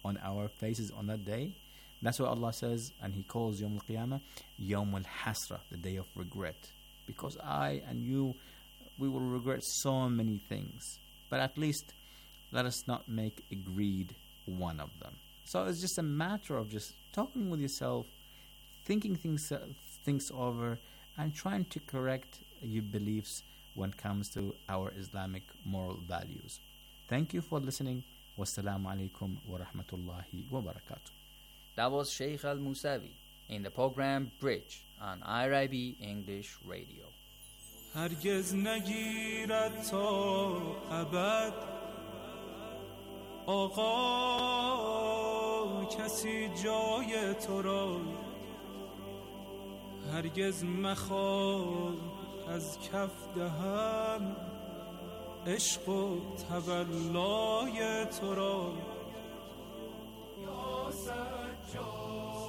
on our faces on that day. That's what Allah says, and He calls Yawm al-Qiyamah Yawm al-Hasra, the day of regret. Because I and you, we will regret so many things. But at least let us not make greed one of them. So it's just a matter of just talking with yourself, thinking things over, and trying to correct your beliefs when it comes to our Islamic moral values. Thank you for listening. Wassalamu alaikum wa rahmatullahi wa barakatuh. That was Sheikh Al-Musawi in the program Bridge on IRIB English Radio. هرگز نگیرد تا ابد آقا کسی جای تو را هرگز مخواه از کف دهم عشق و تولای تو را یا سجاد.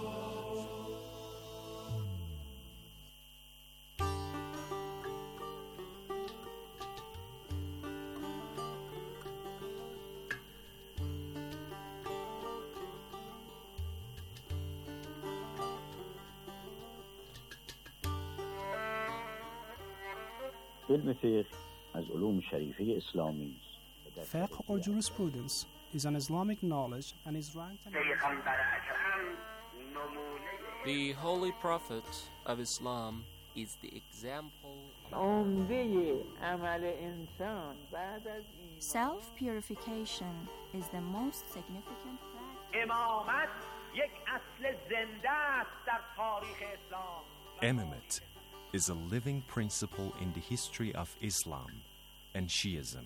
علم فقه از علوم شریفه اسلامی است. Fiqh or jurisprudence is an Islamic knowledge and is ranked The Holy Prophet of Islam is the example. Self-purification is the most significant practice. Imamate is a living principle in the history of Islam and Shiism.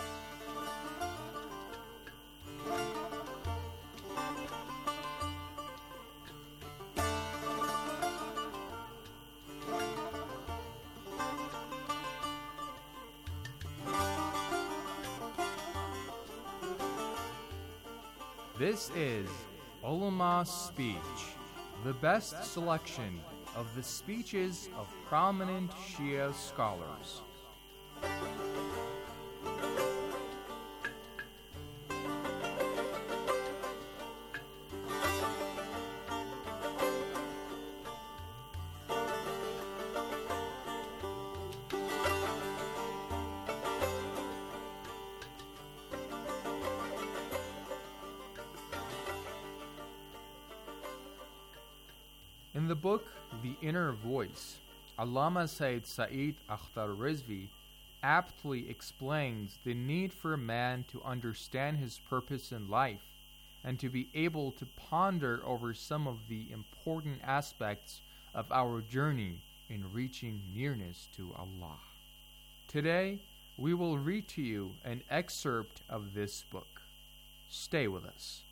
This is Ulama Speech, the best selection of the speeches of prominent Shia scholars. In the book The Inner Voice, Allama Sayyid Sa'id Akhtar Rizvi aptly explains the need for man to understand his purpose in life and to be able to ponder over some of the important aspects of our journey in reaching nearness to Allah. Today, we will read to you an excerpt of this book. Stay with us.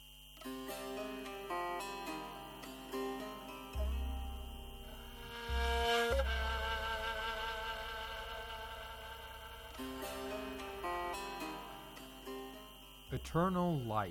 Eternal life.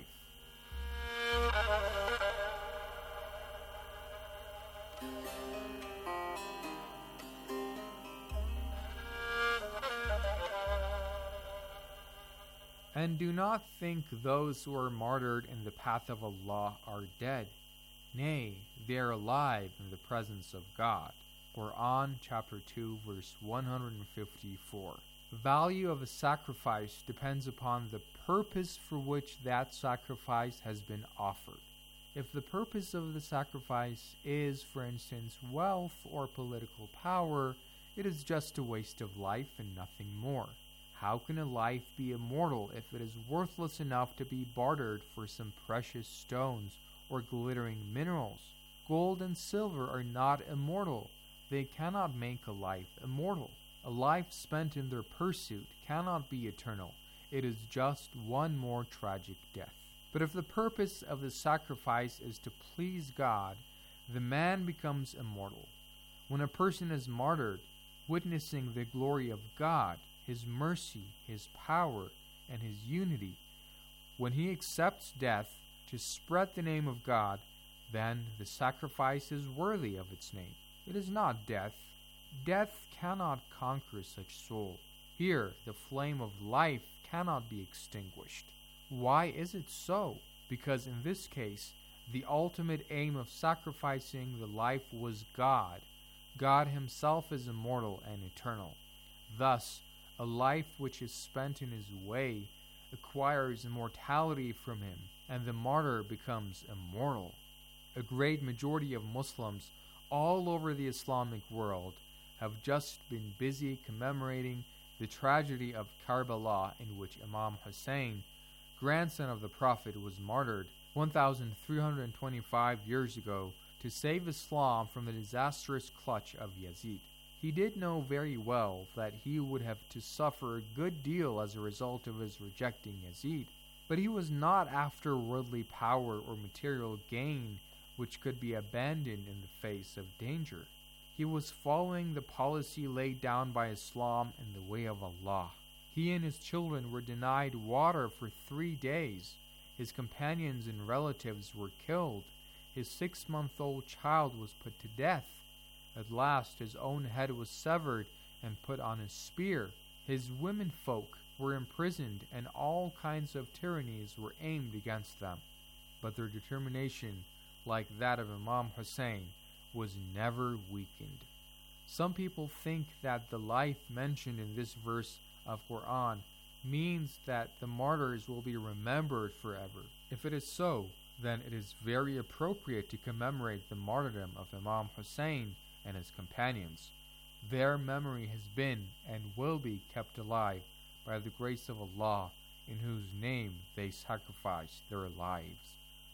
And do not think those who are martyred in the path of Allah are dead. Nay, they are alive in the presence of God. Quran chapter 2 verse 154. The value of a sacrifice depends upon the purpose for which that sacrifice has been offered. If the purpose of the sacrifice is, for instance, wealth or political power, it is just a waste of life and nothing more. How can a life be immortal if it is worthless enough to be bartered for some precious stones or glittering minerals? Gold and silver are not immortal. They cannot make a life immortal. A life spent in their pursuit cannot be eternal. It is just one more tragic death. But if the purpose of the sacrifice is to please God, the man becomes immortal. When a person is martyred, witnessing the glory of God, His mercy, His power, and His unity, when he accepts death to spread the name of God, then the sacrifice is worthy of its name. It is not death. Death cannot conquer such soul. Here, the flame of life cannot be extinguished. Why is it so? because in this case, the ultimate aim of sacrificing the life was God. God himself is immortal and eternal. Thus, a life which is spent in his way acquires immortality from him, and the martyr becomes immortal. A great majority of Muslims all over the Islamic world have just been busy commemorating the tragedy of Karbala, in which Imam Hussein, grandson of the Prophet, was martyred 1,325 years ago to save Islam from the disastrous clutch of Yazid. He did know very well that he would have to suffer a good deal as a result of his rejecting Yazid, but he was not after worldly power or material gain which could be abandoned in the face of danger. He was following the policy laid down by Islam in the way of Allah. He and his children were denied water for 3 days. His companions and relatives were killed. His 6-month-old child was put to death. At last his own head was severed and put on a spear. His womenfolk were imprisoned, and all kinds of tyrannies were aimed against them. But their determination, like that of Imam Hussein, was never weakened. Some people think that the life mentioned in this verse of Quran means that the martyrs will be remembered forever. If it is so, then it is very appropriate to commemorate the martyrdom of Imam Hussein and his companions. Their memory has been and will be kept alive by the grace of Allah, in whose name they sacrificed their lives.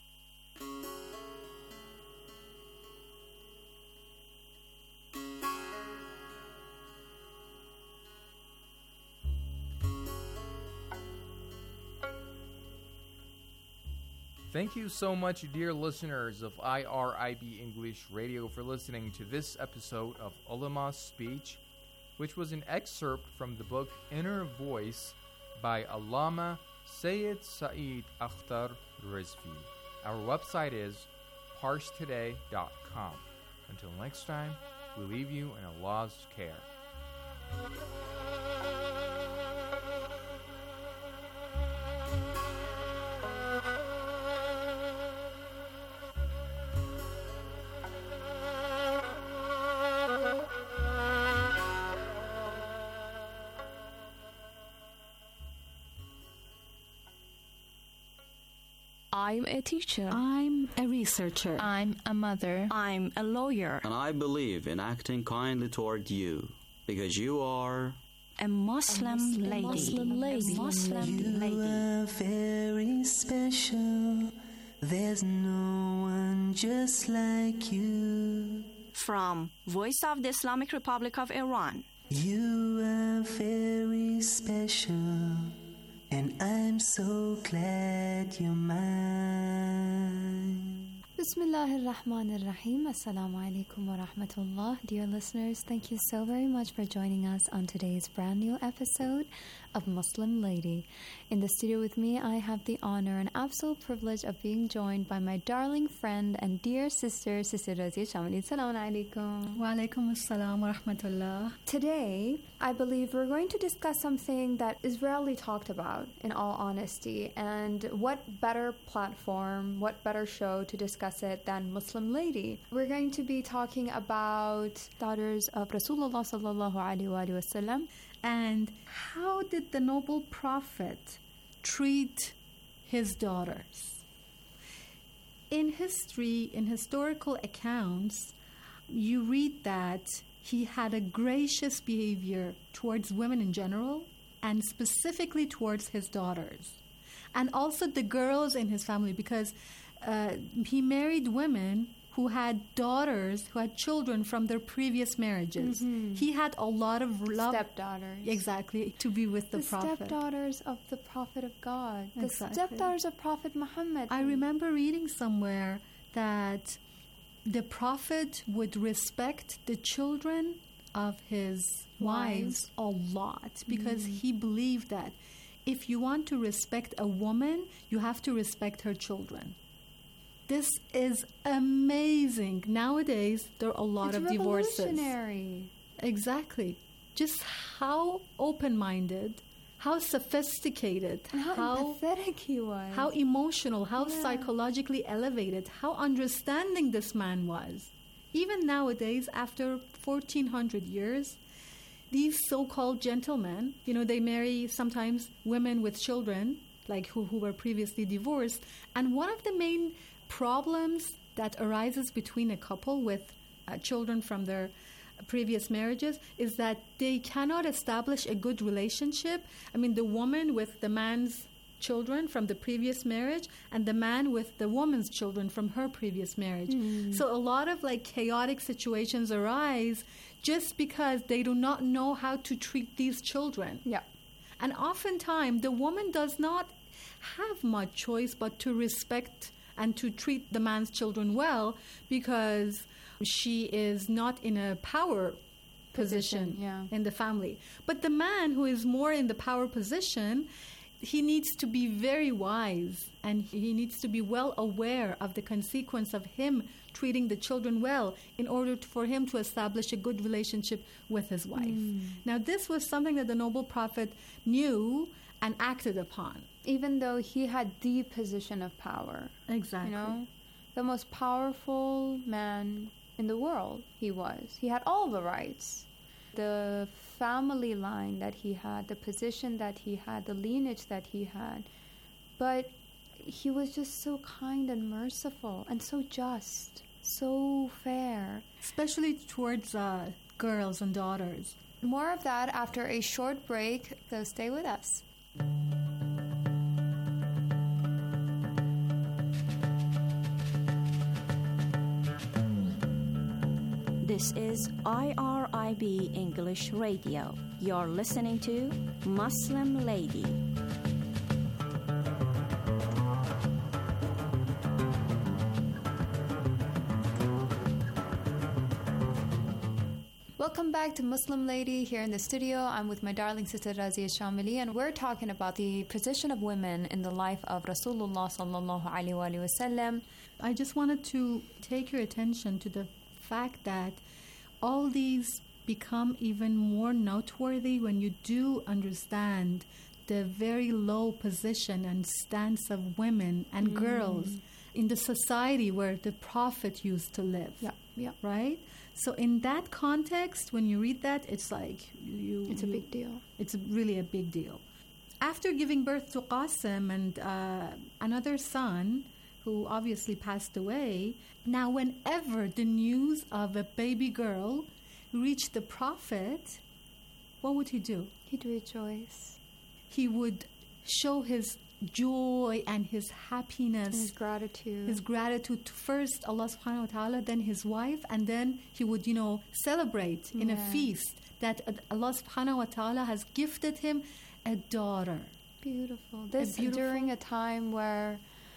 Thank you so much, dear listeners of IRIB English Radio, for listening to this episode of Ulama's Speech, which was an excerpt from the book Inner Voice by Allama Sayyid Sa'id Akhtar Rizvi. Our website is parstoday.com. Until next time, we leave you in Allah's care. I'm a teacher. I'm a researcher. I'm a mother. I'm a lawyer. And I believe in acting kindly toward you, because you are a Muslim lady. You are very special. There's no one just like you. From Voice of the Islamic Republic of Iran. You are very special, and I'm so glad you're mine. Bismillahir Rahmanir Rahim. Assalamu alaikum wa rahmatullah. Dear listeners, thank you so very much for joining us on today's brand new episode of Muslim Lady. In the studio with me, I have the honor and absolute privilege of being joined by my darling friend and dear sister, Sister Razia Shamali. Assalamu alaikum. Wa alaikum assalam wa rahmatullah. Today, I believe we're going to discuss something that is rarely talked about, in all honesty. And what better platform, what better show to discuss it than Muslim Lady? We're going to be talking about daughters of Rasulullah sallallahu alaihi wasallam. And how did the noble prophet treat his daughters? In history, in historical accounts, you read that he had a gracious behavior towards women in general, and specifically towards his daughters, and also the girls in his family, because he married women who had daughters, who had children from their previous marriages. Mm-hmm. He had a lot of love. Stepdaughters. Exactly, to be with the Prophet. The stepdaughters of the Prophet of God. Exactly. The stepdaughters of Prophet Muhammad. I remember reading somewhere that the Prophet would respect the children of his wives a lot, because he believed that if you want to respect a woman, you have to respect her children. This is amazing. Nowadays, there are a lot of divorces. Revolutionary. Exactly. Just how open-minded, how sophisticated, and how empathetic he was, how emotional, how psychologically elevated, how understanding this man was. Even nowadays, after 1400 years, these so-called gentlemen, they marry sometimes women with children, like who were previously divorced. And one of the main problems that arises between a couple with children from their previous marriages is that they cannot establish a good relationship. I mean, the woman with the man's children from the previous marriage and the man with the woman's children from her previous marriage. So a lot of chaotic situations arise just because they do not know how to treat these children. Yeah. And oftentimes the woman does not have much choice but to respect and to treat the man's children well, because she is not in a power position in the family. But the man who is more in the power position, he needs to be very wise, and he needs to be well aware of the consequence of him treating the children well in order for him to establish a good relationship with his wife. Now, this was something that the noble prophet knew and acted upon. Even though he had the position of power. Exactly. The most powerful man in the world he was. He had all the rights. The family line that he had, the position that he had, the lineage that he had. But he was just so kind and merciful and so just, so fair. Especially towards girls and daughters. More of that after a short break, so stay with us. This is IRIB English Radio. You're listening to Muslim Lady. Welcome back to Muslim Lady here in the studio. I'm with my darling sister Razia Shamili, and we're talking about the position of women in the life of Rasulullah sallallahu alaihi wasallam. I just wanted to take your attention to the fact that all these become even more noteworthy when you do understand the very low position and stance of women and girls in the society where the Prophet used to live. Right? So in that context, when you read that, it's like it's a big deal. It's really a big deal. After giving birth to Qasim and another son, who obviously passed away, now whenever the news of a baby girl reached the Prophet, what would he do? He'd rejoice. He would show his joy and his happiness. And his gratitude. His gratitude to first Allah subhanahu wa ta'ala, then his wife, and then he would, celebrate in a feast that Allah subhanahu wa ta'ala has gifted him a daughter. Beautiful. This during a time where,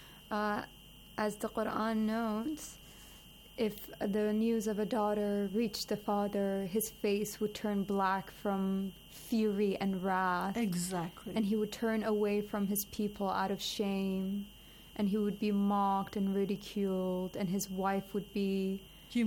as the Quran notes, if the news of a daughter reached the father, his face would turn black from fury and wrath. Exactly. And he would turn away from his people out of shame. And he would be mocked and ridiculed. And his wife would be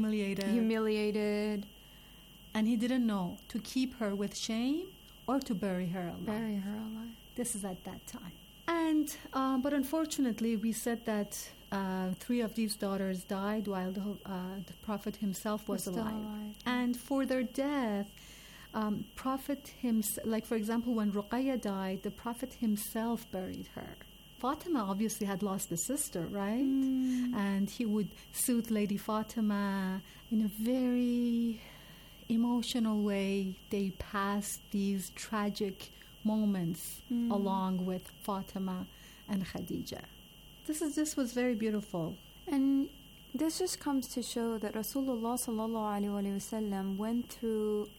humiliated. And he didn't know to keep her with shame or to bury her alive. This is at that time. And but unfortunately, we said that 3 of these daughters died while the Prophet himself was alive. And for their death, Prophet himself, like for example, when Ruqayya died, the Prophet himself buried her. Fatima obviously had lost a sister, right? And he would soothe Lady Fatima in a very emotional way. They passed these tragic moments along with Fatima and Khadija. This was very beautiful. And this just comes to show that Rasulullah sallallahu alaihi wasallam went through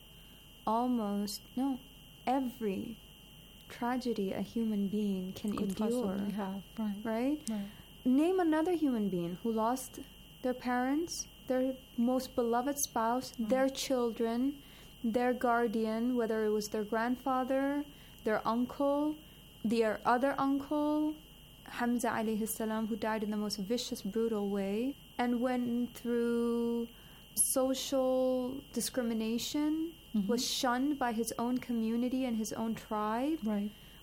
every tragedy a human being can endure. Right? Name another human being who lost their parents, their most beloved spouse, their children, their guardian, whether it was their grandfather, their uncle, their other uncle, Hamza alayhi salam, who died in the most vicious, brutal way, and went through social discrimination, was shunned by his own community and his own tribe,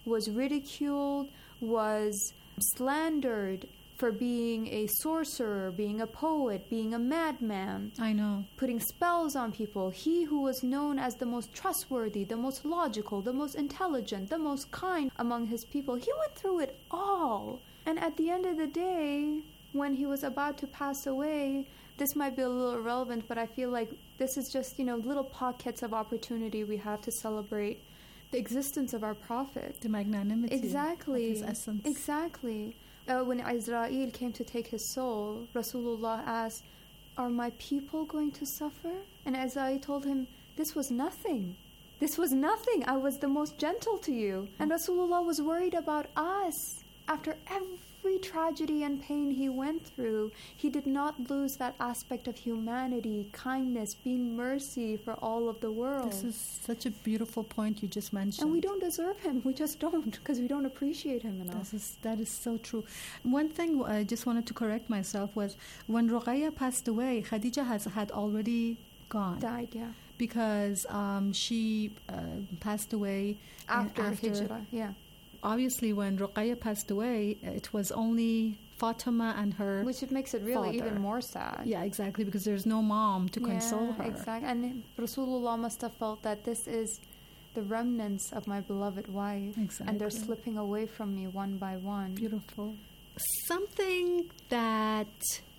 was ridiculed, was slandered for being a sorcerer, being a poet, being a madman. I know. Putting spells on people. He who was known as the most trustworthy, the most logical, the most intelligent, the most kind among his people. He went through it all. And at the end of the day, when he was about to pass away, this might be a little irrelevant, but I feel like this is just, little pockets of opportunity we have to celebrate the existence of our Prophet. The magnanimity exactly. of his essence. Exactly. When Israel came to take his soul, Rasulullah asked, "Are my people going to suffer?" And Israel told him, "This was nothing. This was nothing. I was the most gentle to you." And Rasulullah was worried about us. After every tragedy and pain he went through, he did not lose that aspect of humanity, kindness, being mercy for all of the world. This is such a beautiful point you just mentioned. And we don't deserve him. We just don't, because we don't appreciate him enough. That is so true. One thing I just wanted to correct myself was when Ruqayya passed away, Khadija had already gone. Died, yeah. Because she passed away after Hijrah, yeah. Obviously, when Ruqayya passed away, it was only Fatima and her Which it makes it really father. even more sad. Yeah, exactly, because there's no mom to console her. Exactly. And Rasulullah must have felt that this is the remnants of my beloved wife. Exactly. And they're slipping away from me one by one. Beautiful. Something that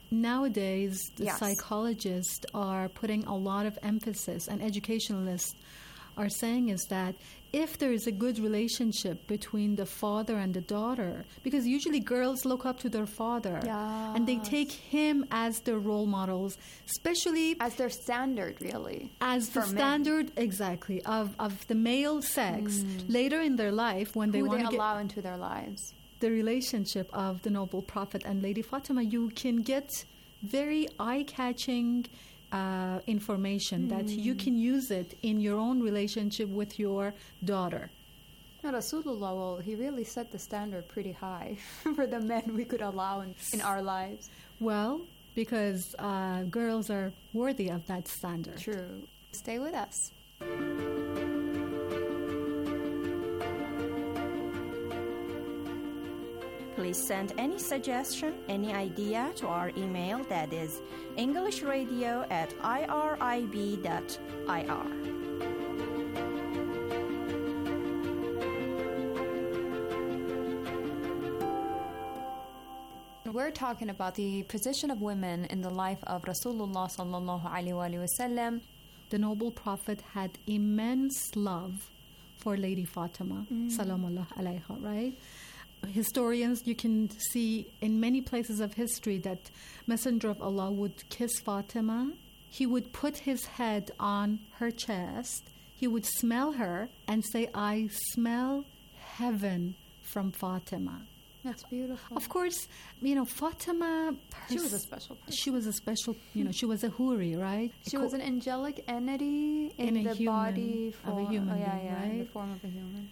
nowadays the Yes. psychologists are putting a lot of emphasis, and educationalists are saying, is that if there is a good relationship between the father and the daughter, because usually girls look up to their father and they take him as their role models, especially as their standard, really, as the standard exactly of the male sex later in their life when they want to allow into their lives. The relationship of the noble Prophet and Lady Fatima, you can get very eye-catching information that you can use it in your own relationship with your daughter. Now, Rasulullah, well, he really set the standard pretty high for the men we could allow in our lives. Well, because girls are worthy of that standard. True. Stay with us. Please send any suggestion, any idea to our email, that is englishradio@irib.ir. We're talking about the position of women in the life of Rasulullah sallallahu alaihi wasallam. The noble Prophet had immense love for Lady Fatima, salamullah alayha, right? Historians, you can see in many places of history that Messenger of Allah would kiss Fatima. He would put his head on her chest. He would smell her and say, "I smell heaven from Fatima." That's beautiful. Of course, Fatima... She was a special person. She was a special, she was a huri, right? She was an angelic entity in the body of a human being, right? In the form of a human.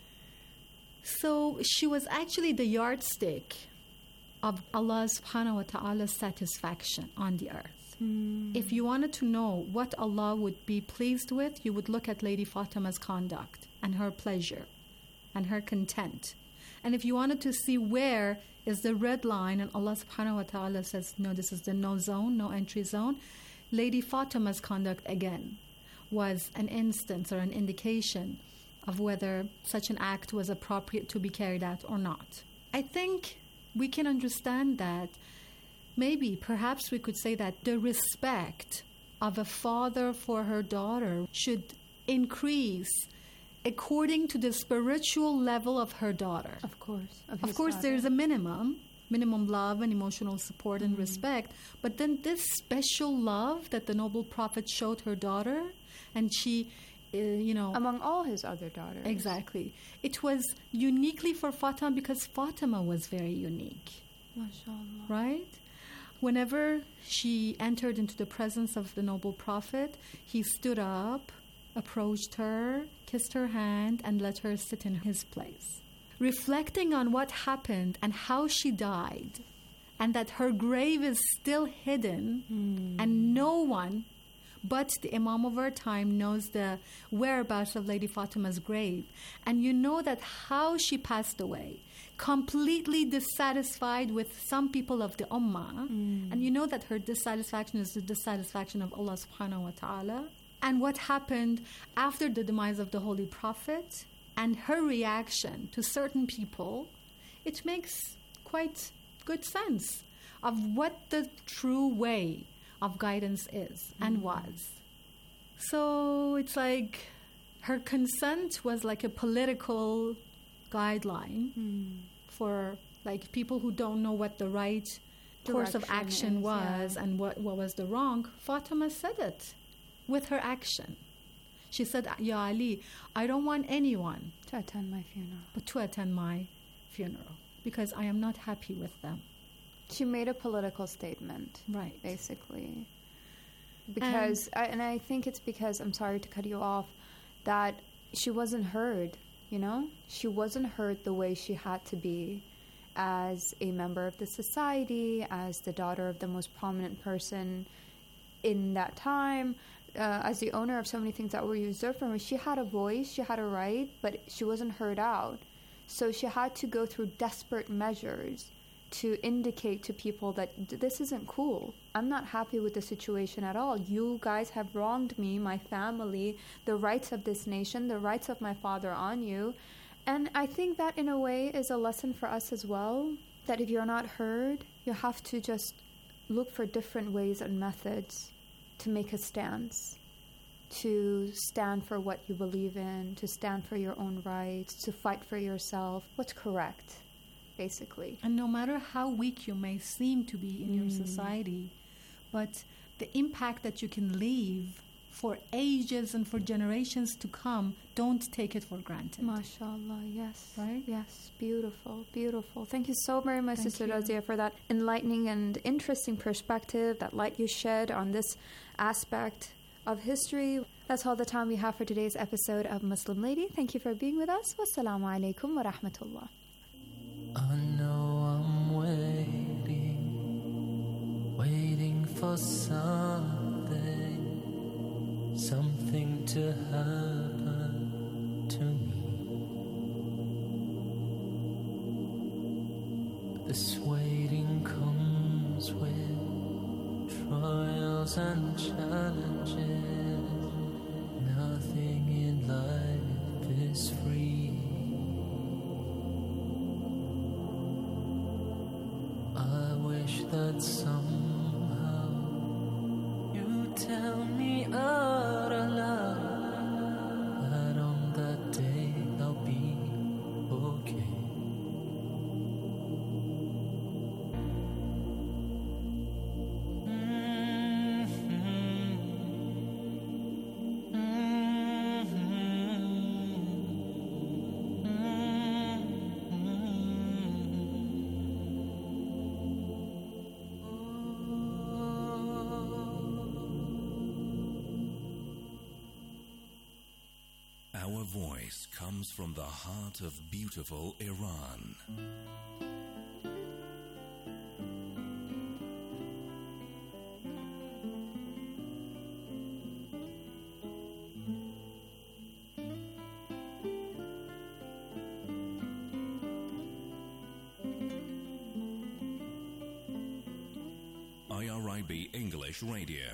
So she was actually the yardstick of Allah subhanahu wa ta'ala's satisfaction on the earth. If you wanted to know what Allah would be pleased with, you would look at Lady Fatima's conduct and her pleasure and her content. And if you wanted to see where is the red line, and Allah subhanahu wa ta'ala says, no, this is the no zone, no entry zone, Lady Fatima's conduct again was an instance or an indication of whether such an act was appropriate to be carried out or not. I think we can understand that perhaps we could say that the respect of a father for her daughter should increase according to the spiritual level of her daughter. Of course. Of course, there's a minimum love and emotional support and respect, but then this special love that the noble Prophet showed her daughter, and she... among all his other daughters. Exactly. It was uniquely for Fatima because Fatima was very unique. MashaAllah. Right? Whenever she entered into the presence of the noble Prophet, he stood up, approached her, kissed her hand, and let her sit in his place. Reflecting on what happened and how she died, and that her grave is still hidden, and no one But the Imam of our time knows the whereabouts of Lady Fatima's grave. And you know that how she passed away, completely dissatisfied with some people of the Ummah. And you know that her dissatisfaction is the dissatisfaction of Allah subhanahu wa ta'ala. And what happened after the demise of the Holy Prophet and her reaction to certain people, it makes quite good sense of what the true way of guidance is and was. So it's like her consent was like a political guideline for like people who don't know what the right course of action was and what was the wrong. Fatima said it with her action. She said, Ya Ali, I don't want anyone to attend my funeral, but to attend my funeral because I am not happy with them. She made a political statement, right? Basically, because I think it's because, I'm sorry to cut you off, that she wasn't heard. You know, she wasn't heard the way she had to be, as a member of the society, as the daughter of the most prominent person in that time, as the owner of so many things that were reserved for her. She had a voice, she had a right, but she wasn't heard out. So she had to go through desperate measures to indicate to people that this isn't cool. I'm not happy with the situation at all. You guys have wronged me, my family, the rights of this nation, the rights of my father on you. And I think that in a way is a lesson for us as well, that if you're not heard, you have to just look for different ways and methods to make a stance, to stand for what you believe in, to stand for your own rights, to fight for yourself, what's correct, basically. And no matter how weak you may seem to be in your society, but the impact that you can leave for ages and for generations to come, don't take it for granted. MashaAllah, yes. Right? Yes, beautiful, beautiful. Thank you so very much, Sister Razia, for that enlightening and interesting perspective, that light you shed on this aspect of history. That's all the time we have for today's episode of Muslim Lady. Thank you for being with us. Wassalamu alaikum wa rahmatullah. I know I'm waiting for something to happen to me. This waiting comes with trials and challenges. Nothing in life is free. I wish that somehow you tell me out aloud that on that day I'll be okay. Our voice comes from the heart of beautiful Iran. IRIB English Radio.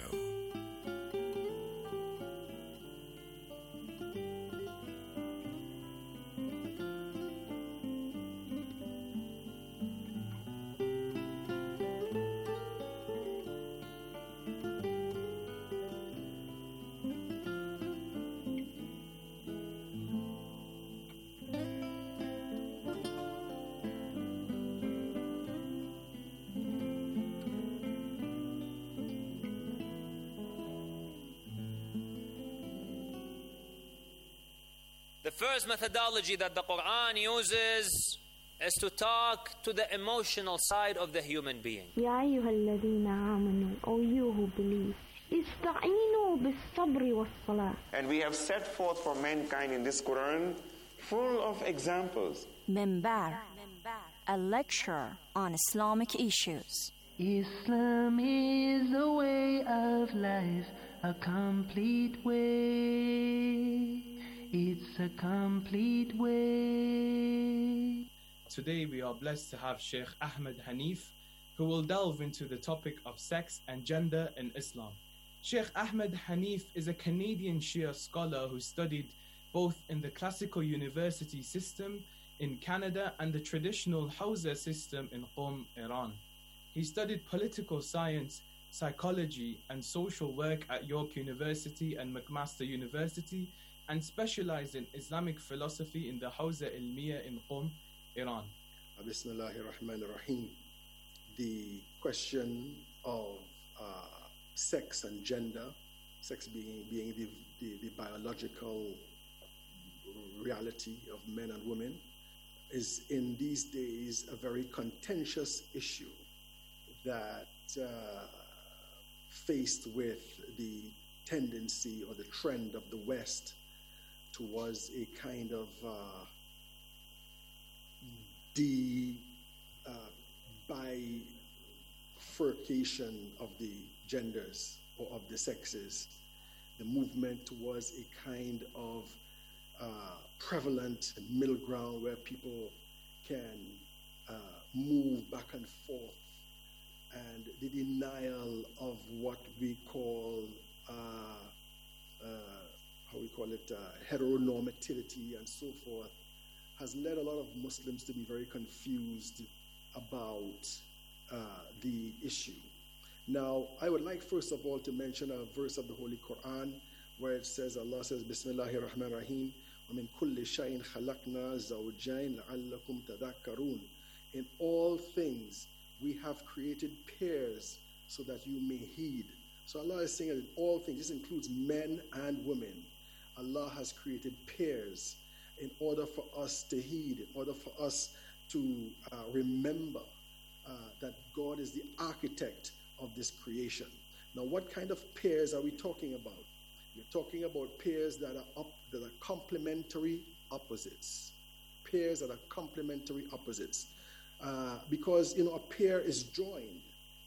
The first methodology that the Quran uses is to talk to the emotional side of the human being. يا أيها الذين آمنوا, O you who believe, استعينوا بالصبر والصلاة. And we have set forth for mankind in this Quran full of examples. Minbar, a lecture on Islamic issues. Islam is the way of life, a complete way. It's a complete way. Today we are blessed to have Sheikh Ahmed Hanif, who will delve into the topic of sex and gender in Islam. Sheikh Ahmed Hanif is a Canadian Shia scholar who studied both in the classical university system in Canada and the traditional Hawza system in Qom, Iran. He studied political science, psychology, and social work at York University and McMaster University, and specialized in Islamic philosophy in the Hawza Ilmiya in Qom, Iran. Bismillahir Rahmanir Rahim. The question of sex and gender, sex being the biological reality of men and women, is in these days a very contentious issue that faced with the tendency or the trend of the West towards a kind of bifurcation of the genders or of the sexes, the movement towards a kind of prevalent middle ground where people can move back and forth, and the denial of what we call heteronormativity and so forth has led a lot of Muslims to be very confused about the issue. Now, I would like first of all to mention a verse of the Holy Quran where it says, Allah says, Bismillahir Rahmanir Rahim, وَمِن كُلِّ شَيْءٍ خَلَقْنَا زَوْجَيْنِ لَعَلَّكُمْ تَذَكَّرُونَ. In all things we have created pairs so that you may heed. So Allah is saying that in all things, this includes men and women, Allah has created pairs in order for us to heed, in order for us to remember that God is the architect of this creation. Now, what kind of pairs are we talking about? We're talking about pairs that are complementary opposites. Pairs that are complementary opposites. Because, a pair is joined.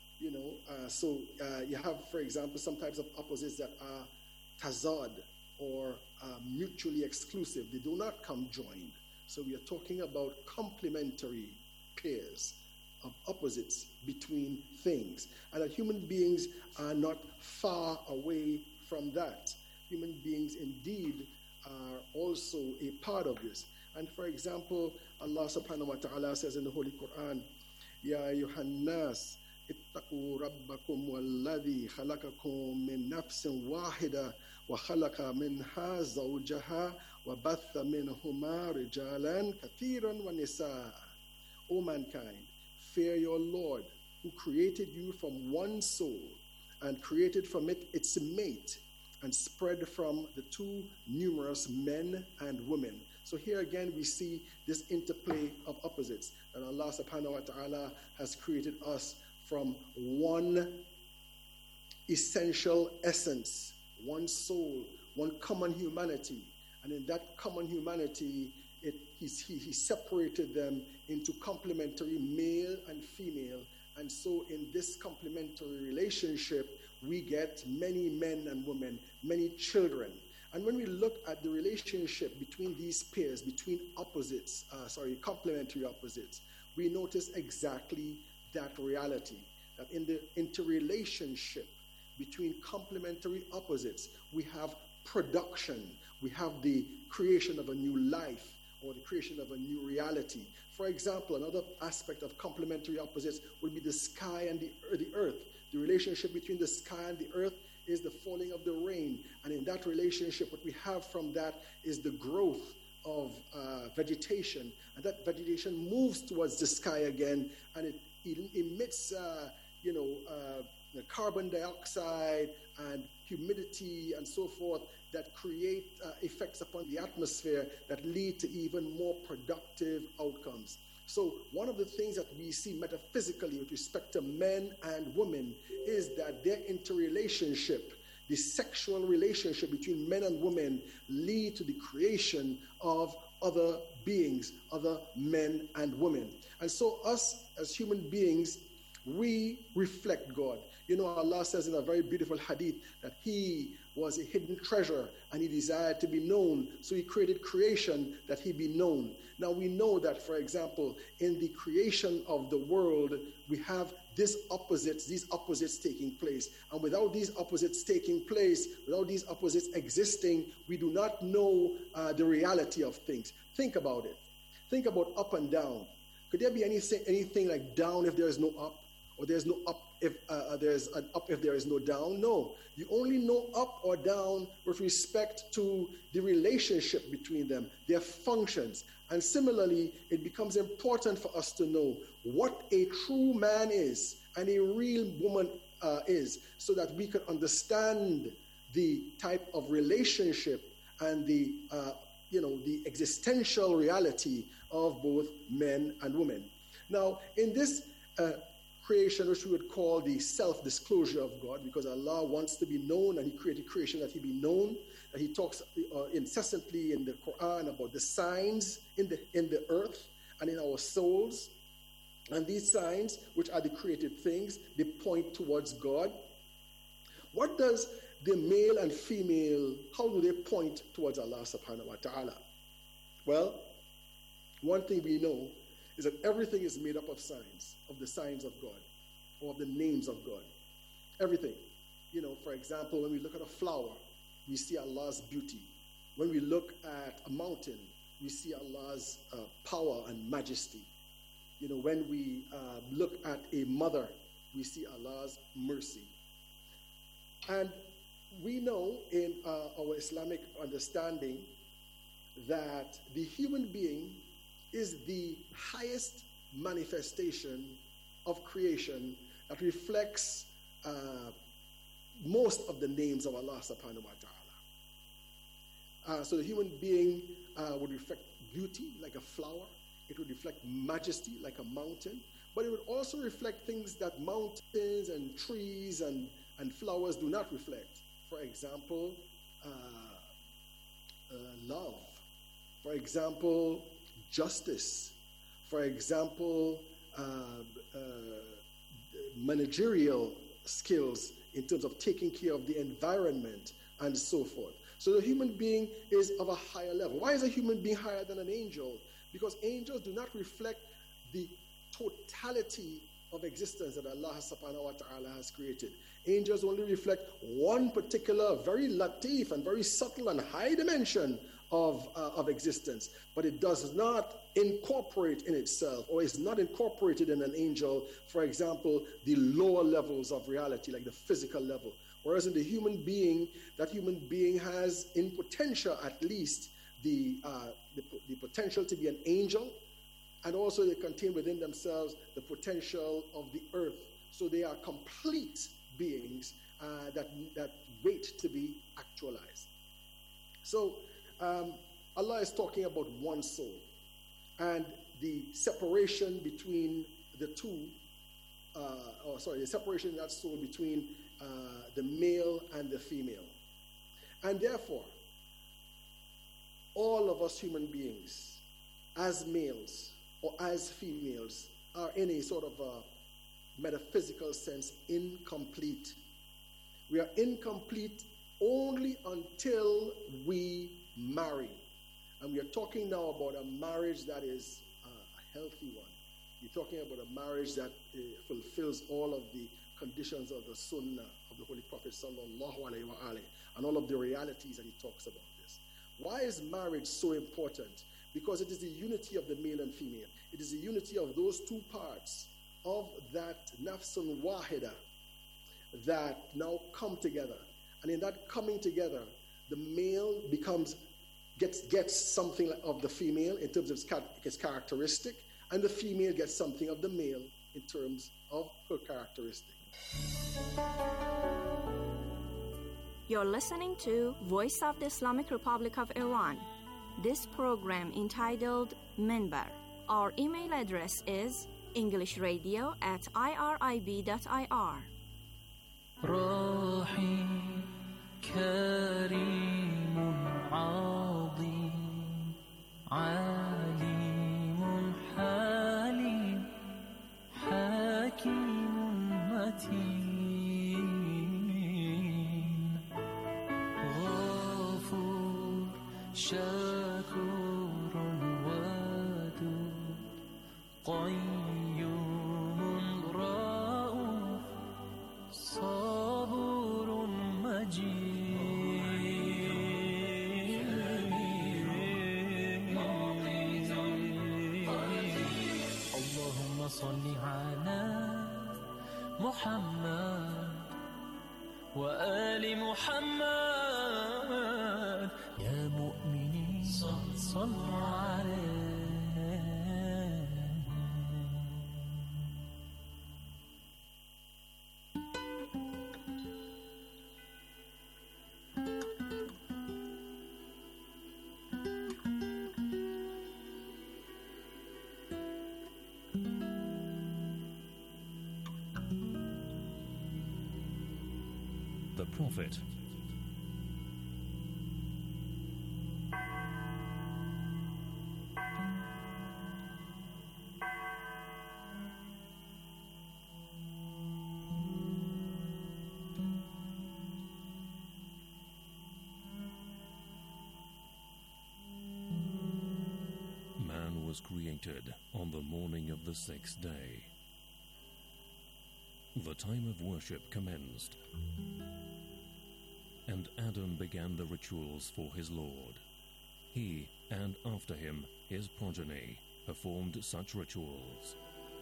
So you have, for example, some types of opposites that are tazad or mutually exclusive. They do not come joined. So we are talking about complementary pairs of opposites between things. And that human beings are not far away from that. Human beings indeed are also a part of this. And for example, Allah subhanahu wa ta'ala says in the Holy Quran, Ya Yuhannas, ittaqu rabbakum walladhi khalaqakum min nafsin wahida wa khalaqa minha zawjaha wa batha minhuma rijalan kathiran wa nisaa. O mankind, fear your Lord, who created you from one soul and created from it its mate and spread from the two numerous men and women. So here again we see this interplay of opposites, that Allah subhanahu wa ta'ala has created us from one essential essence, one soul, one common humanity. And in that common humanity, he separated them into complementary male and female. And so in this complementary relationship, we get many men and women, many children. And when we look at the relationship between these pairs, between complementary opposites, we notice exactly that reality, that in the interrelationship between complementary opposites, we have production, we have the creation of a new life or the creation of a new reality. For example, another aspect of complementary opposites would be the sky and the earth. The relationship between the sky and the earth is the falling of the rain. And in that relationship, what we have from that is the growth of vegetation. And that vegetation moves towards the sky again, and it emits, carbon dioxide and humidity and so forth that create effects upon the atmosphere that lead to even more productive outcomes. So one of the things that we see metaphysically with respect to men and women is that their interrelationship, the sexual relationship between men and women, lead to the creation of other beings, other men and women. And so us as human beings, we reflect God. You know, Allah says in a very beautiful hadith that He was a hidden treasure and He desired to be known, so He created creation that He be known. Now we know that, for example, in the creation of the world, we have these opposites taking place. And without these opposites taking place, without these opposites existing, we do not know the reality of things. Think about it. Think about up and down. Could there be anything like down if there is no up? Or there's no up if there's an up if there is no down? No. You only know up or down with respect to the relationship between them, their functions. And similarly, it becomes important for us to know what a true man is and a real woman is, so that we can understand the type of relationship and the existential reality of both men and women. Now, in this creation, which we would call the self-disclosure of God, because Allah wants to be known and He created creation that He be known, that He talks incessantly in the Quran about the signs in the earth and in our souls. And these signs, which are the created things, they point towards God. What does the male and female, how do they point towards Allah subhanahu wa ta'ala? Well, one thing we know is that everything is made up of signs, of the signs of God, or of the names of God. Everything. You know, for example, when we look at a flower, we see Allah's beauty. When we look at a mountain, we see Allah's power and majesty. You know, when we look at a mother, we see Allah's mercy. And we know in our Islamic understanding that the human being is the highest manifestation of creation that reflects most of the names of Allah subhanahu wa ta'ala. So the human being would reflect beauty like a flower. It would reflect majesty like a mountain. But it would also reflect things that mountains and trees and flowers do not reflect. For example, love. For example, justice. For example, managerial skills in terms of taking care of the environment and so forth. So the human being is of a higher level. Why is a human being higher than an angel? Because angels do not reflect the totality of existence that Allah subhanahu wa ta'ala has created. Angels only reflect one particular, very latif and very subtle and high dimension of existence, but it does not incorporate in itself, or is not incorporated in an angel, for example, the lower levels of reality, like the physical level. Whereas in the human being, that human being has in potential at least the potential to be an angel, and also they contain within themselves the potential of the earth. So they are complete beings that wait to be actualized. So Allah is talking about one soul, and the separation between the two, the separation in that soul between the male and the female. And therefore, all of us human beings, as males or as females, are in a sort of a metaphysical sense incomplete. We are incomplete only until we marry. And we are talking now about a marriage that is a healthy one. We're talking about a marriage that fulfills all of the conditions of the sunnah of the Holy Prophet sallallahu alaihi wasallam, and all of the realities that he talks about this. Why is marriage so important? Because it is the unity of the male and female. It is the unity of those two parts of that nafsun wahida that now come together. And in that coming together, the male gets something of the female in terms of its characteristic, and the female gets something of the male in terms of her characteristic. You're listening to Voice of the Islamic Republic of Iran. This program entitled Minbar. Our email address is englishradio@irib.ir. روحي كريم عظيم عليم حليم حكيم شكور ودود قيوم رؤوف صبور مجيد اللهم صل على محمد وآل محمد يا مؤمنين صلوا عليه. The Prophet. Man was created on the morning of the sixth day. The time of worship commenced, and Adam began the rituals for his Lord. He, and after him, his progeny, performed such rituals.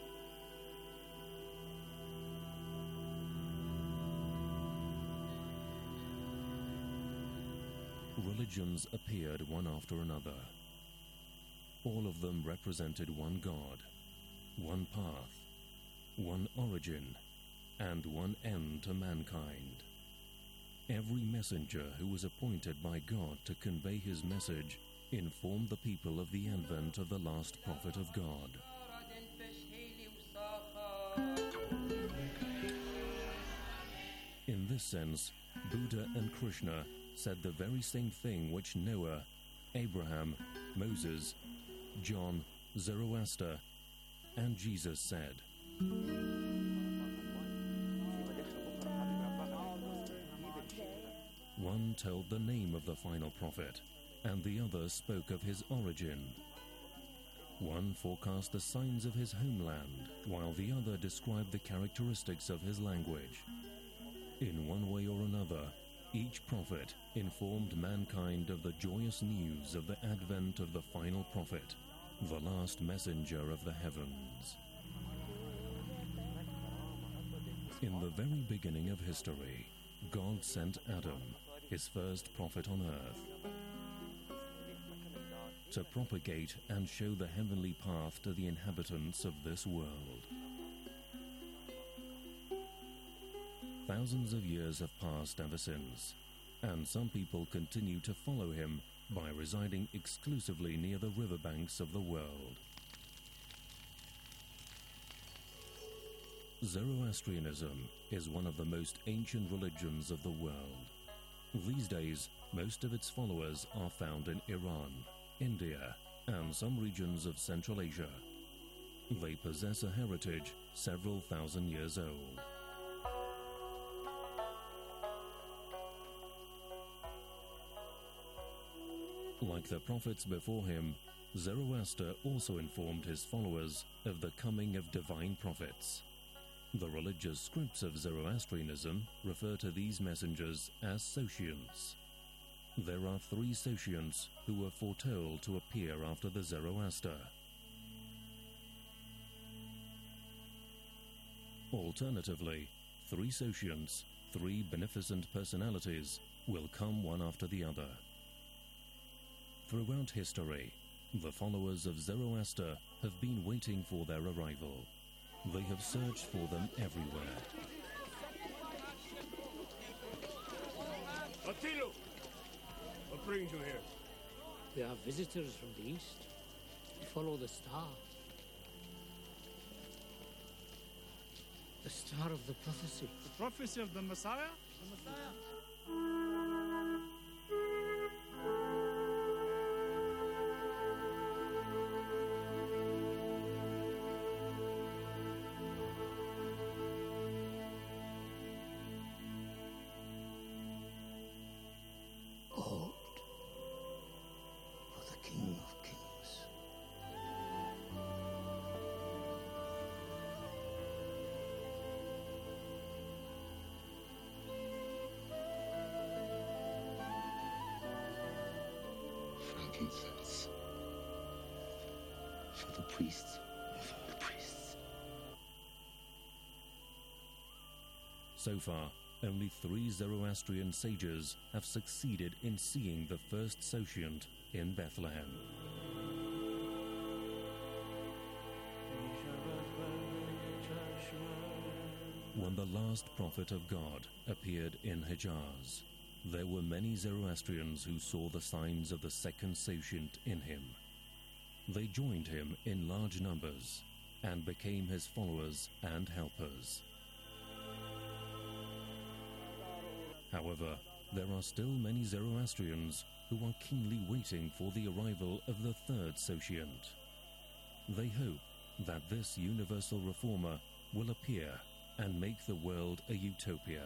Religions appeared one after another. All of them represented one God, one path, one origin, and one end to mankind. Every messenger who was appointed by God to convey his message informed the people of the advent of the last prophet of God. In this sense, Buddha and Krishna said the very same thing which Noah, Abraham, Moses, John, Zoroaster, and Jesus said. One told the name of the final prophet, and the other spoke of his origin. One forecast the signs of his homeland, while the other described the characteristics of his language. In one way or another, each prophet informed mankind of the joyous news of the advent of the final prophet, the last messenger of the heavens. In the very beginning of history, God sent Adam, his first prophet on earth, to propagate and show the heavenly path to the inhabitants of this world. Thousands of years have passed ever since, and some people continue to follow him by residing exclusively near the riverbanks of the world. Zoroastrianism is one of the most ancient religions of the world. These days, most of its followers are found in Iran, India, and some regions of Central Asia. They possess a heritage several thousand years old. Like the prophets before him, Zoroaster also informed his followers of the coming of divine prophets. The religious scripts of Zoroastrianism refer to these messengers as Sociants. There are 3 Sociants who were foretold to appear after the Zoroaster. Alternatively, 3 Sociants, 3 beneficent personalities, will come one after the other. Throughout history, the followers of Zoroaster have been waiting for their arrival. They have searched for them everywhere. Attilo! What brings you here? We are visitors from the east. We follow the star. The star of the prophecy. The prophecy of the Messiah? The Messiah? frankincense for the priests of all priests. So far, only 3 Zoroastrian sages have succeeded in seeing the first Sociant in Bethlehem. When the last prophet of God appeared in Hijaz, there were many Zoroastrians who saw the signs of the second Sociant in him. They joined him in large numbers and became his followers and helpers. However, there are still many Zoroastrians who are keenly waiting for the arrival of the third Sociant. They hope that this universal reformer will appear and make the world a utopia.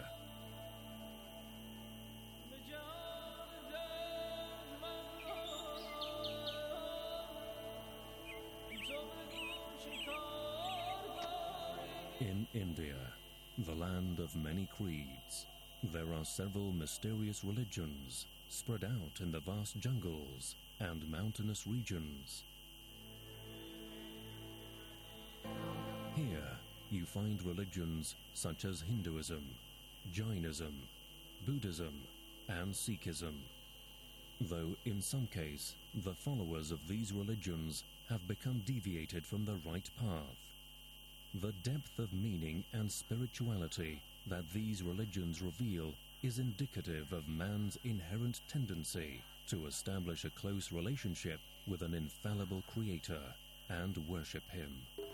In India, the land of many creeds, there are several mysterious religions spread out in the vast jungles and mountainous regions. Here, you find religions such as Hinduism, Jainism, Buddhism, and Sikhism, though in some case the followers of these religions have become deviated from the right path. The depth of meaning and spirituality that these religions reveal is indicative of man's inherent tendency to establish a close relationship with an infallible creator and worship him.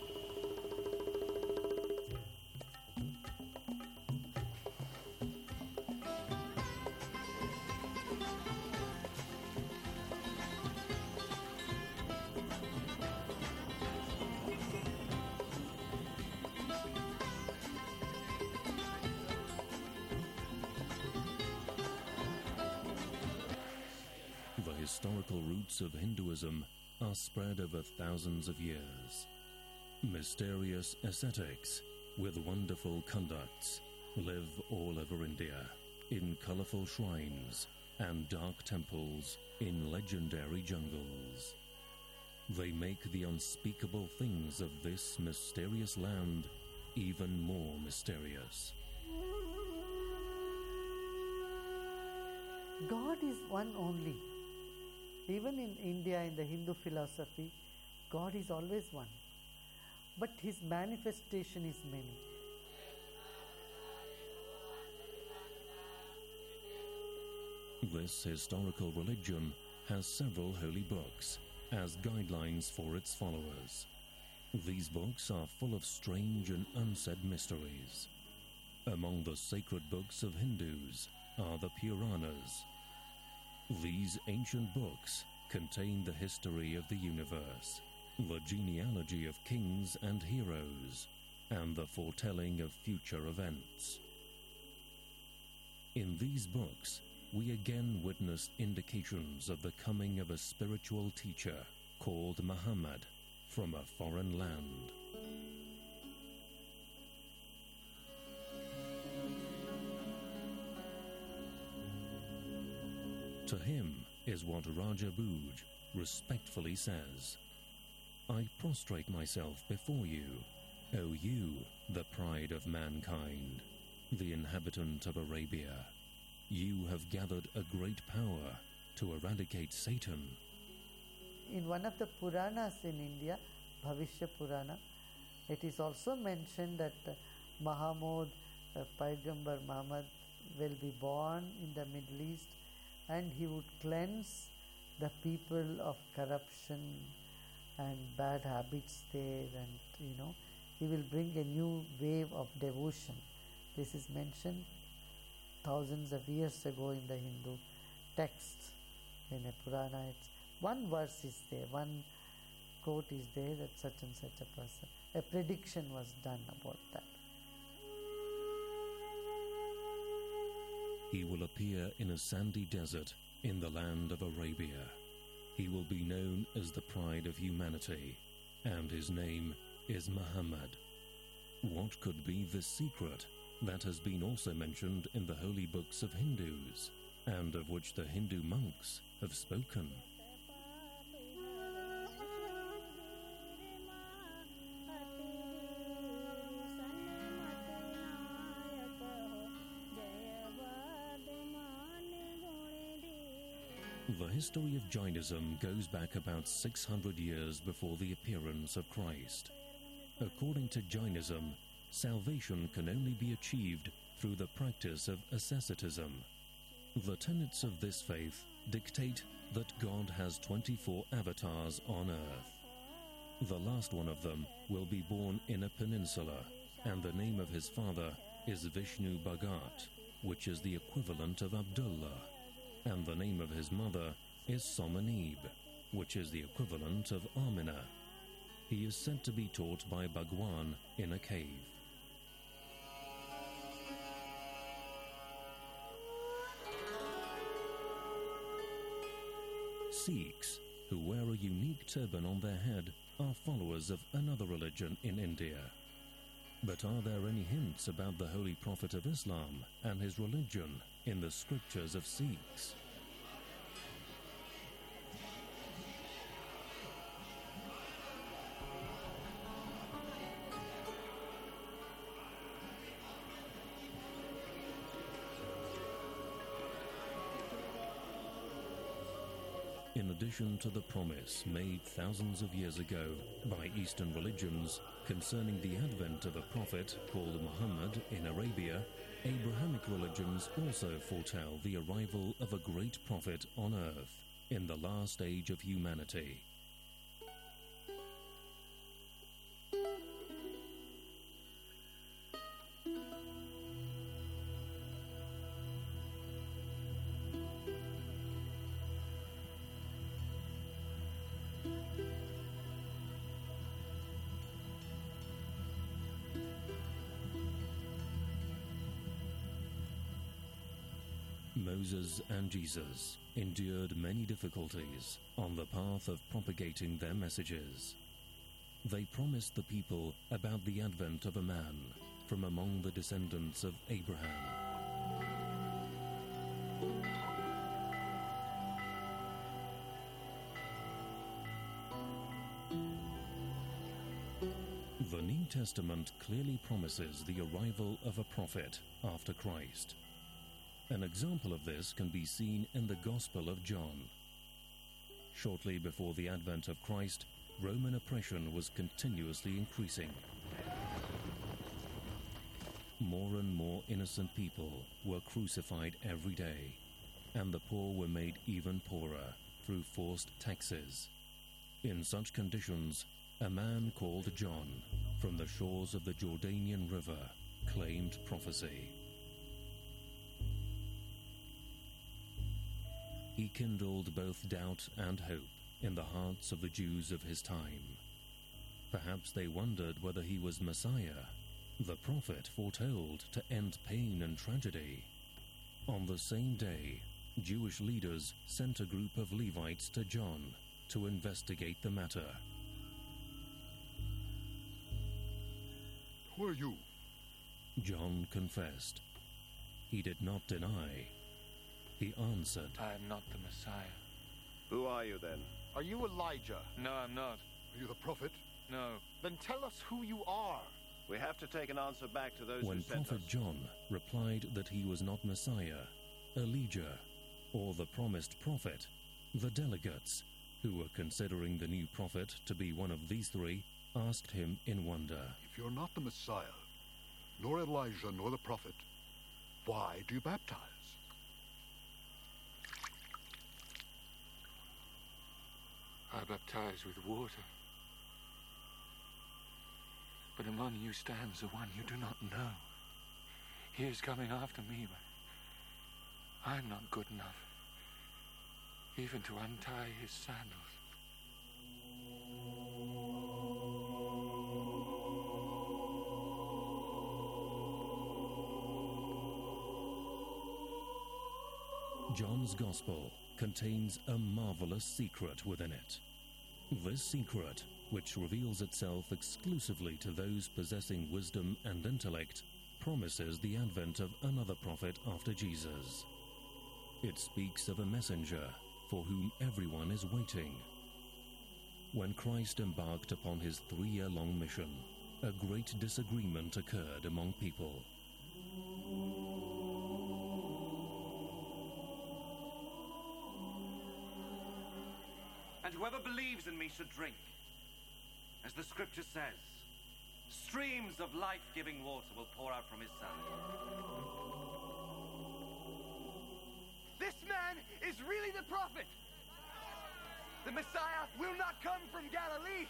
The historical roots of Hinduism are spread over thousands of years. Mysterious ascetics with wonderful conducts live all over India, in colorful shrines and dark temples in legendary jungles. They make the unspeakable things of this mysterious land even more mysterious. God is one only. Even in India, in the Hindu philosophy, God is always one. But his manifestation is many. This historical religion has several holy books as guidelines for its followers. These books are full of strange and unsaid mysteries. Among the sacred books of Hindus are the Puranas. These ancient books contain the history of the universe, the genealogy of kings and heroes, and the foretelling of future events. In these books, we again witnessed indications of the coming of a spiritual teacher called Muhammad from a foreign land. To him is what Raja Bhuj respectfully says, "I prostrate myself before you, O you, the pride of mankind, the inhabitant of Arabia. You have gathered a great power to eradicate Satan." In one of the Puranas in India, Bhavishya Purana, it is also mentioned that Mahamud, Paigambar Muhammad, will be born in the Middle East and he would cleanse the people of corruption and bad habits there, and he will bring a new wave of devotion. This is mentioned thousands of years ago in the Hindu text. In a Purana, one verse is there, one quote is there that such and such a person. A prediction was done about that. He will appear in a sandy desert in the land of Arabia. He will be known as the pride of humanity, and his name is Muhammad. What could be the secret that has been also mentioned in the holy books of Hindus, and of which the Hindu monks have spoken? The history of Jainism goes back about 600 years before the appearance of Christ. According to Jainism, salvation can only be achieved through the practice of asceticism. The tenets of this faith dictate that God has 24 avatars on earth. The last one of them will be born in a peninsula, and the name of his father is Vishnu Bhagat, which is the equivalent of Abdullah, and the name of his mother is Somanib, which is the equivalent of Amina. He is said to be taught by Bhagwan in a cave. Sikhs, who wear a unique turban on their head, are followers of another religion in India. But are there any hints about the Holy Prophet of Islam and his religion in the scriptures of Sikhs? In addition to the promise made thousands of years ago by Eastern religions concerning the advent of a prophet called Muhammad in Arabia, Abrahamic religions also foretell the arrival of a great prophet on earth in the last age of humanity. Moses and Jesus endured many difficulties on the path of propagating their messages. They promised the people about the advent of a man from among the descendants of Abraham. The New Testament clearly promises the arrival of a prophet after Christ. An example of this can be seen in the Gospel of John. Shortly before the advent of Christ, Roman oppression was continuously increasing. More and more innocent people were crucified every day, and the poor were made even poorer through forced taxes. In such conditions, a man called John, from the shores of the Jordanian River, claimed prophecy. He kindled both doubt and hope in the hearts of the Jews of his time. Perhaps they wondered whether he was Messiah, the prophet foretold to end pain and tragedy. On the same day, Jewish leaders sent a group of Levites to John to investigate the matter. Who are you? John confessed. He did not deny. He answered, I am not the Messiah. Who are you then? Are you Elijah? No, I'm not. Are you the prophet? No. Then tell us who you are. We have to take an answer back to those when who sent Prophet us. John replied that he was not Messiah, Elijah, or the promised prophet, the delegates, who were considering the new prophet to be one of these three, asked him in wonder, If you're not the Messiah, nor Elijah, nor the prophet, why do you baptize? I baptize with water. But among you stands the one you do not know. He is coming after me, but I'm not good enough even to untie his sandals. John's Gospel contains a marvelous secret within it. This secret, which reveals itself exclusively to those possessing wisdom and intellect, promises the advent of another prophet after Jesus. It speaks of a messenger for whom everyone is waiting. When Christ embarked upon his 3-year-long mission, a great disagreement occurred among people. whoever believes in me should drink. As the scripture says, streams of life-giving water will pour out from his side. This man is really the prophet. The Messiah will not come from Galilee.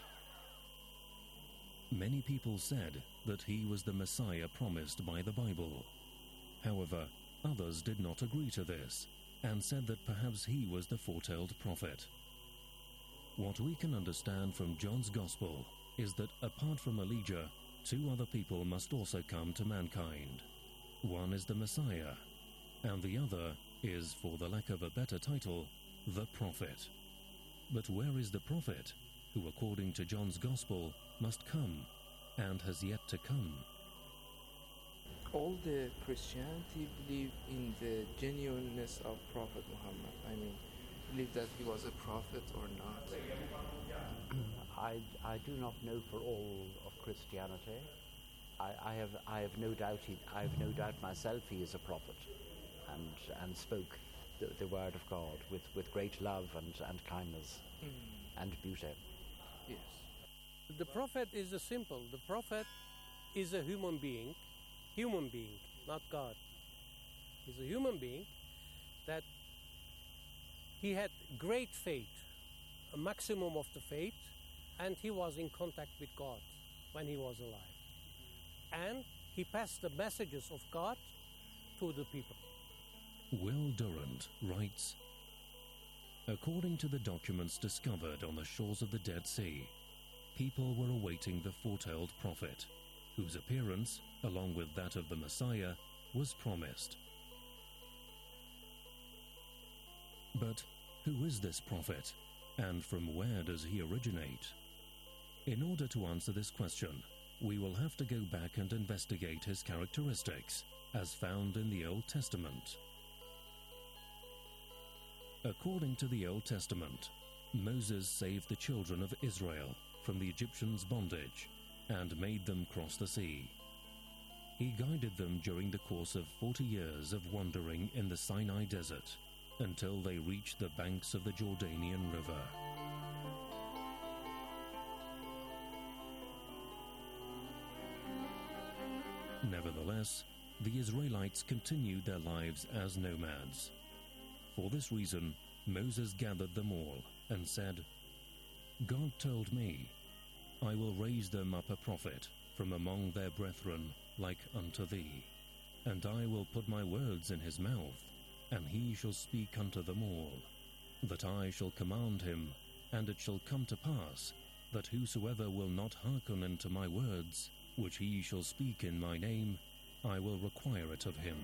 Many people said that he was the Messiah promised by the Bible. However, others did not agree to this and said that perhaps he was the foretold prophet. What we can understand from John's Gospel is that apart from Elijah, two other people must also come to mankind. One is the Messiah, and the other is, for the lack of a better title, the prophet. But where is the prophet, who according to John's Gospel must come, and has yet to come? All the Christianity believe in the genuineness of Prophet Muhammad. I mean, believe that he was a prophet or not. I do not know for all of Christianity. I have no doubt myself he is a prophet, and spoke the word of God with great love and kindness and beauty. Yes. The prophet is simple. The prophet is a human being, not God. He's a human being that he had great faith, a maximum of the faith, and he was in contact with God when he was alive. And he passed the messages of God to the people. Will Durant writes, according to the documents discovered on the shores of the Dead Sea, people were awaiting the foretold prophet, whose appearance, along with that of the Messiah, was promised. But who is this prophet, and from where does he originate? In order to answer this question, we will have to go back and investigate his characteristics, as found in the Old Testament. According to the Old Testament, Moses saved the children of Israel from the Egyptians' bondage and made them cross the sea. He guided them during the course of 40 years of wandering in the Sinai desert until they reached the banks of the Jordanian River. Nevertheless, the Israelites continued their lives as nomads. For this reason, Moses gathered them all and said, God told me, I will raise them up a prophet from among their brethren like unto thee, and I will put my words in his mouth, and he shall speak unto them all, that I shall command him, and it shall come to pass, that whosoever will not hearken unto my words, which he shall speak in my name, I will require it of him.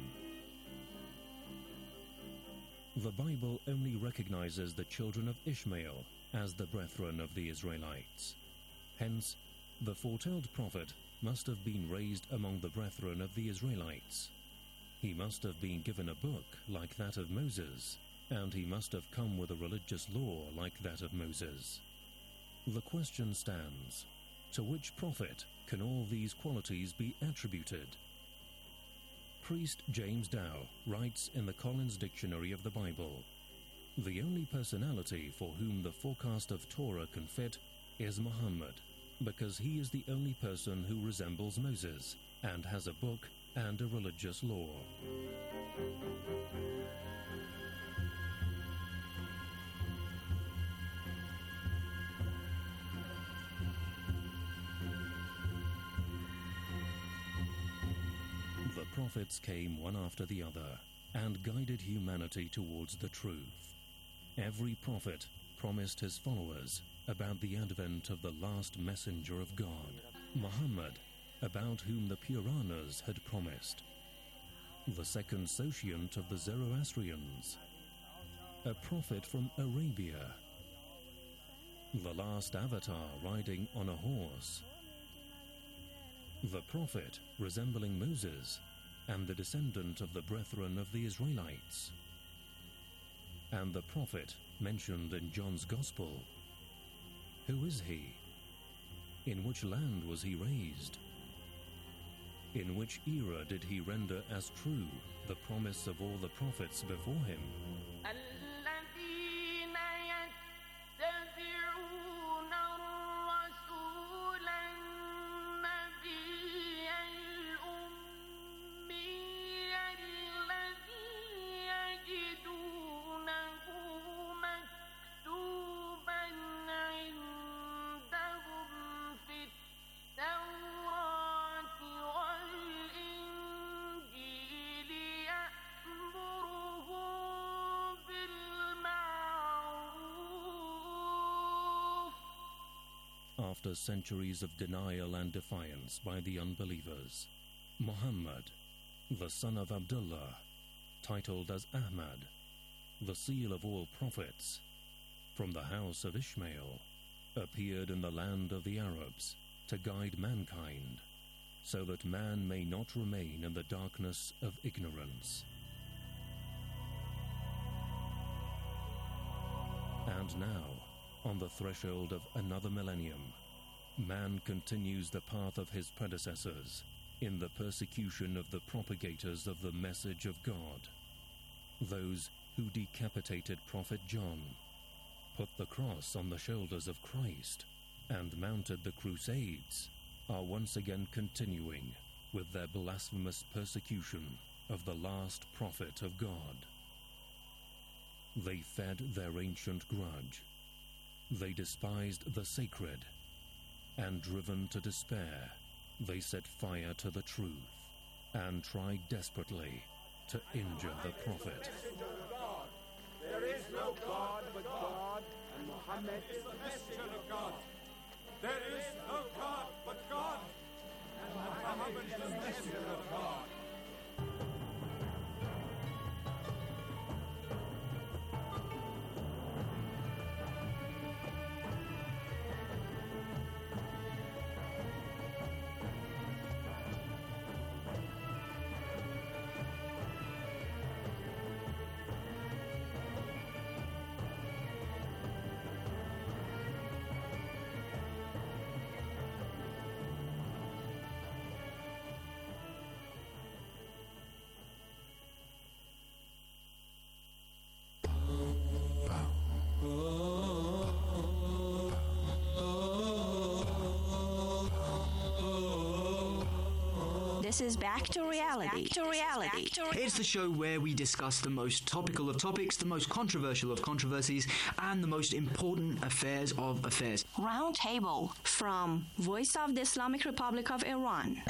The Bible only recognizes the children of Ishmael as the brethren of the Israelites. Hence, the foretold prophet must have been raised among the brethren of the Israelites. He must have been given a book like that of Moses, and he must have come with a religious law like that of Moses. The question stands, to which prophet can all these qualities be attributed? Priest James Dow writes in the Collins Dictionary of the Bible, the only personality for whom the forecast of Torah can fit is Muhammad, because he is the only person who resembles Moses and has a book and a religious law. The prophets came one after the other and guided humanity towards the truth. Every prophet promised his followers about the advent of the last messenger of God, Muhammad, about whom the Puranas had promised, the second Sociant of the Zoroastrians, a prophet from Arabia, the last avatar riding on a horse, the prophet resembling Moses, and the descendant of the brethren of the Israelites, and the prophet mentioned in John's Gospel. Who is he? In which land was he raised? In which era did he render as true the promise of all the prophets before him? الذين يتبعون after centuries of denial and defiance by the unbelievers, Muhammad, the son of Abdullah, titled as Ahmad, the seal of all prophets, from the house of Ishmael, appeared in the land of the Arabs to guide mankind, so that man may not remain in the darkness of ignorance. And now, on the threshold of another millennium, man continues the path of his predecessors in the persecution of the propagators of the message of God, those who decapitated Prophet John, put the cross on the shoulders of Christ, and mounted the Crusades, are once again continuing with their blasphemous persecution of the last prophet of God. They fed their ancient grudge. They despised the sacred, and driven to despair, they set fire to the truth and tried desperately to injure the prophet. There is no God but God, and Muhammad is the messenger of God. There is no God but God, and Muhammad is the messenger of God. This is Back to Reality. It's the show where we discuss the most topical of topics, the most controversial of controversies, and the most important affairs of affairs. Roundtable from Voice of the Islamic Republic of Iran.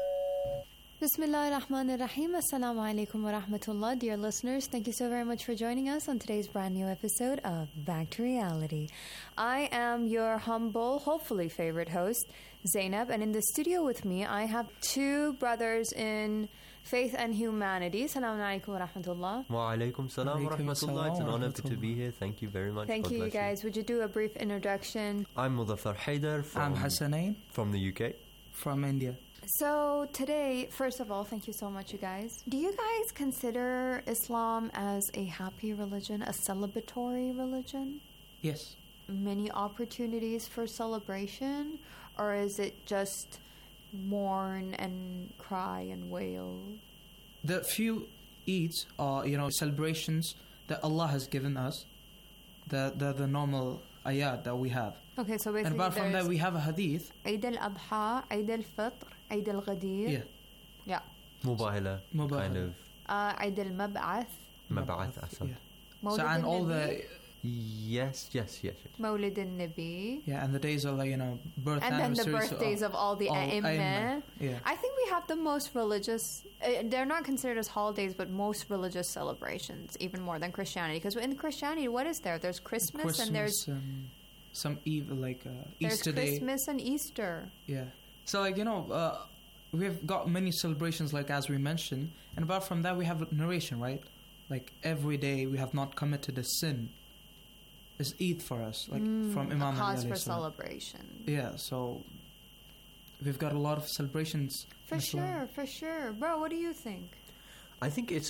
Bismillah ar-Rahman ar-Rahim. Assalamu alaikum wa rahmatullah. Dear listeners, thank you so very much for joining us on today's brand new episode of Back to Reality. I am your humble, hopefully favorite host, Zainab, and in the studio with me I have two brothers in faith and humanity. Assalamu alaikum wa rahmatullah. Wa alaikum salam wa rahmatullah. It's an honor to be here. Thank you very much. Thank you guys. Would you do a brief introduction? I'm Mudaffar Haider I'm Hassanain from the UK. From India. So today, first of all, thank you so much, you guys. Do you guys consider Islam as a happy religion, a celebratory religion? Yes. Many opportunities for celebration, or is it just mourn and cry and wail? The few Eids are, celebrations that Allah has given us, the normal ayat that we have. Okay, so basically, and apart from that, we have a hadith. Eid al-Adha, Eid al-Fitr, Eid al-Ghadir. Yeah. Mubahila. Kind of. Eid al-Mab'ath. Mab'ath. Yeah. So and all the. Yes. Mawlid al-Nabi. Yeah, and the days of birth and anniversaries. And then the birthdays of all the A'immah. Yeah. I think we have the most religious, they're not considered as holidays, but most religious celebrations, even more than Christianity. Because in Christianity, what is there? There's Christmas and there's... some Easter Day. There's Christmas and Easter. Yeah. So, we've got many celebrations, as we mentioned. And apart from that, we have narration, right? Like, every day we have not committed a sin. It's Eid for us, from Imam Ali. A cause for celebration. Yeah, so we've got a lot of celebrations. For sure. Bro, what do you think? I think it's